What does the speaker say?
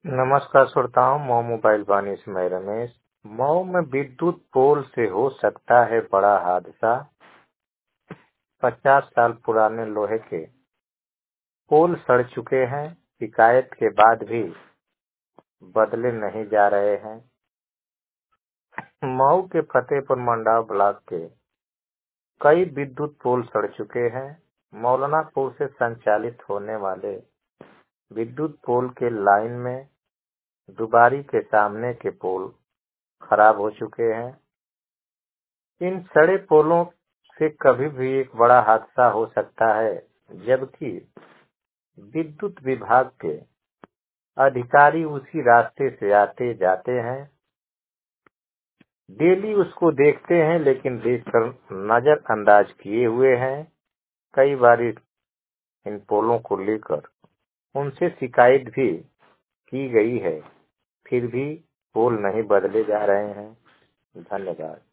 नमस्कार श्रोताओं, मऊ मोबाइल वाणी से मैं रमेश। मऊ में विद्युत पोल से हो सकता है बड़ा हादसा। 50 साल पुराने लोहे के पोल सड़ चुके हैं, शिकायत के बाद भी बदले नहीं जा रहे हैं। मऊ के फतेहपुर मंडाव ब्लॉक के कई विद्युत पोल सड़ चुके हैं। मौलानापुर से संचालित होने वाले विद्युत पोल के लाइन में दुबारी के सामने के पोल खराब हो चुके हैं। इन सड़े पोलों से कभी भी एक बड़ा हादसा हो सकता है, जबकि विद्युत विभाग के अधिकारी उसी रास्ते से आते जाते हैं। डेली उसको देखते हैं, लेकिन देखकर नजरअंदाज किए हुए हैं। कई बार इन पोलों को लेकर उनसे शिकायत भी की गई है, फिर भी पोल नहीं बदले जा रहे हैं। धन्यवाद।